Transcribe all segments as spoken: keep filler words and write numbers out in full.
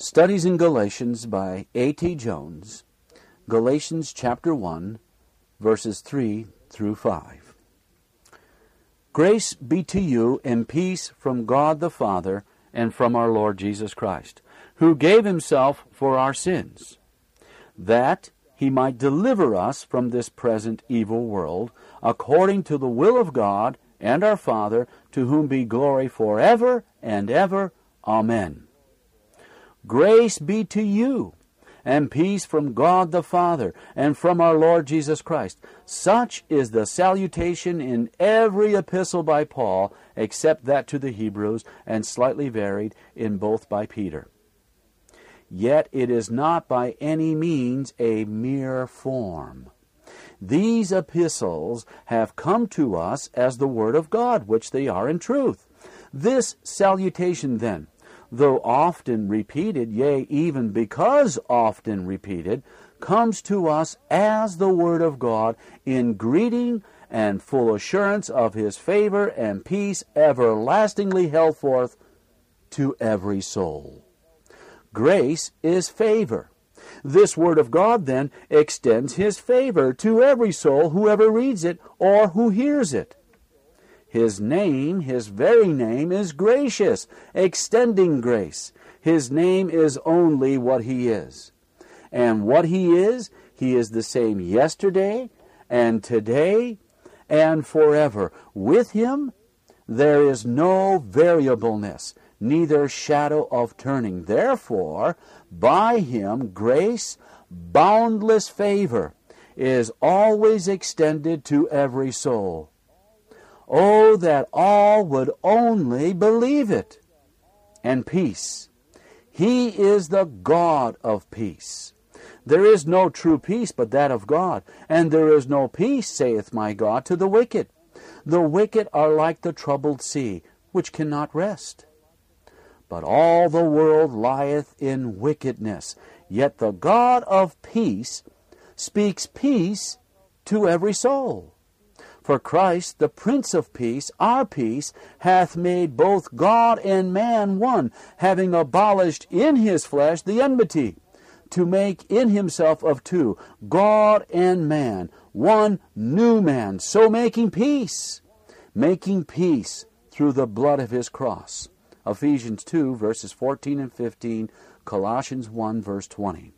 Studies in Galatians by A T Jones, Galatians chapter one, verses three through five. Grace be to you and peace from God the Father and from our Lord Jesus Christ, who gave himself for our sins, that he might deliver us from this present evil world, according to the will of God and our Father, to whom be glory forever and ever. Amen. Grace be to you, and peace from God the Father, and from our Lord Jesus Christ. Such is the salutation in every epistle by Paul, except that to the Hebrews, and slightly varied in both by Peter. Yet it is not by any means a mere form. These epistles have come to us as the Word of God, which they are in truth. This salutation, then, though often repeated, yea, even because often repeated, comes to us as the Word of God in greeting and full assurance of his favor and peace everlastingly held forth to every soul. Grace is favor. This Word of God, then, extends his favor to every soul, whoever reads it or who hears it. His name, his very name, is gracious, extending grace. His name is only what he is. And what he is, he is the same yesterday and today and forever. With him there is no variableness, neither shadow of turning. Therefore, by him grace, boundless favor, is always extended to every soul. Oh, that all would only believe it. And peace. He is the God of peace. There is no true peace but that of God, and there is no peace, saith my God, to the wicked. The wicked are like the troubled sea, which cannot rest. But all the world lieth in wickedness, yet the God of peace speaks peace to every soul. For Christ, the Prince of Peace, our peace, hath made both God and man one, having abolished in his flesh the enmity, to make in himself of two, God and man, one new man, so making peace, making peace through the blood of his cross. Ephesians two, verses fourteen and fifteen, Colossians one, verse twenty.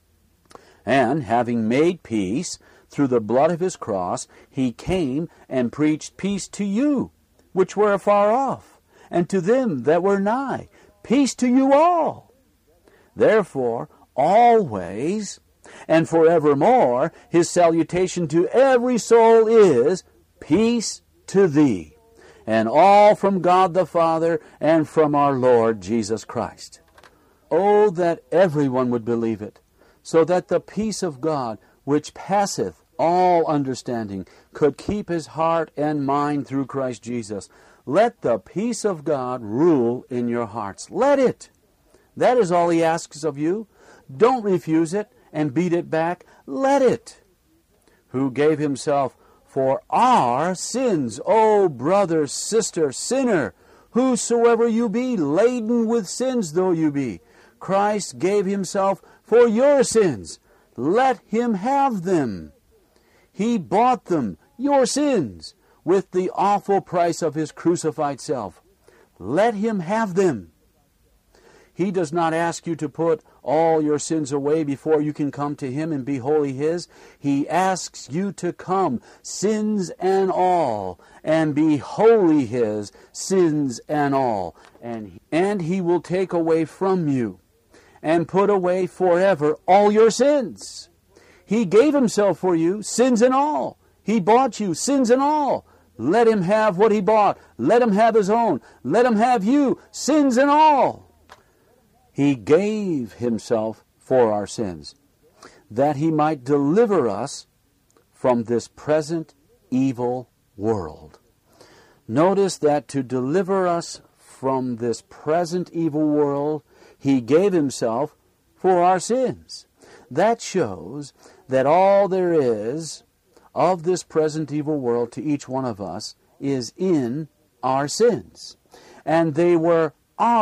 And having made peace through the blood of his cross, he came and preached peace to you, which were afar off, and to them that were nigh, peace to you all. Therefore, always and forevermore, his salutation to every soul is, peace to thee, and all from God the Father and from our Lord Jesus Christ. Oh, that everyone would believe it, so that the peace of God, which passeth all understanding, could keep his heart and mind through Christ Jesus. Let the peace of God rule in your hearts. Let it. That is all he asks of you. Don't refuse it and beat it back. Let it. Who gave himself for our sins. O brother, sister, sinner, whosoever you be, laden with sins though you be, Christ gave himself for your sins. Let him have them. He bought them, your sins, with the awful price of his crucified self. Let him have them. He does not ask you to put all your sins away before you can come to him and be wholly his. He asks you to come, sins and all, and be wholly his, sins and all. And, and he will take away from you and put away forever all your sins. He gave himself for you, sins and all. He bought you, sins and all. Let him have what he bought. Let him have his own. Let him have you, sins and all. He gave himself for our sins, that he might deliver us from this present evil world. Notice that to deliver us from this present evil world, he gave himself for our sins. That shows that all there is of this present evil world to each one of us is in our sins. And they were our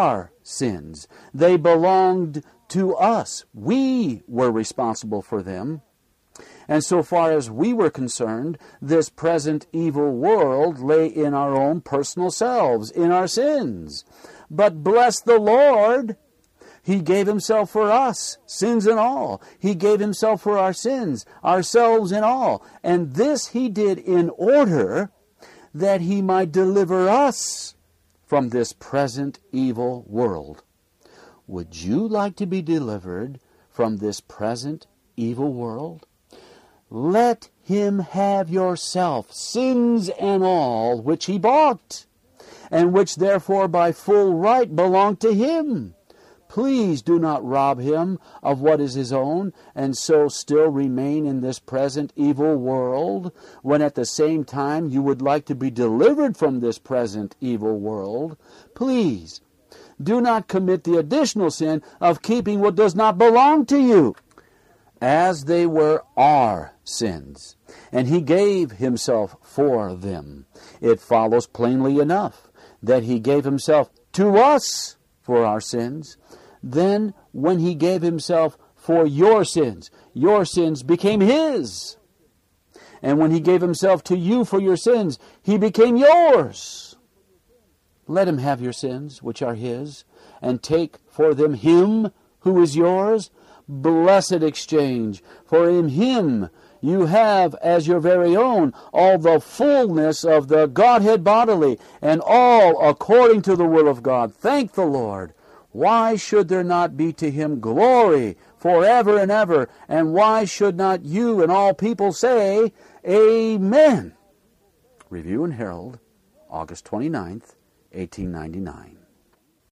sins. They belonged to us. We were responsible for them. And so far as we were concerned, this present evil world lay in our own personal selves, in our sins. But bless the Lord, He gave Himself for us, sins and all. He gave Himself for our sins, ourselves and all. And this He did in order that He might deliver us from this present evil world. Would you like to be delivered from this present evil world? Let Him have yourself, sins and all, which He bought, and which therefore by full right belong to Him. Please do not rob Him of what is His own, and so still remain in this present evil world, when at the same time you would like to be delivered from this present evil world. Please do not commit the additional sin of keeping what does not belong to you, as they were our sins, and He gave Himself for them. It follows plainly enough that He gave Himself to us for our sins. Then, when He gave Himself for your sins, your sins became His. And when He gave Himself to you for your sins, He became yours. Let Him have your sins, which are His, and take for them Him who is yours. Blessed exchange, for in Him you have as your very own all the fullness of the Godhead bodily, and all according to the will of God. Thank the Lord. Why should there not be to Him glory forever and ever? And why should not you and all people say, Amen? Review and Herald, August twenty-ninth, eighteen ninety-nine.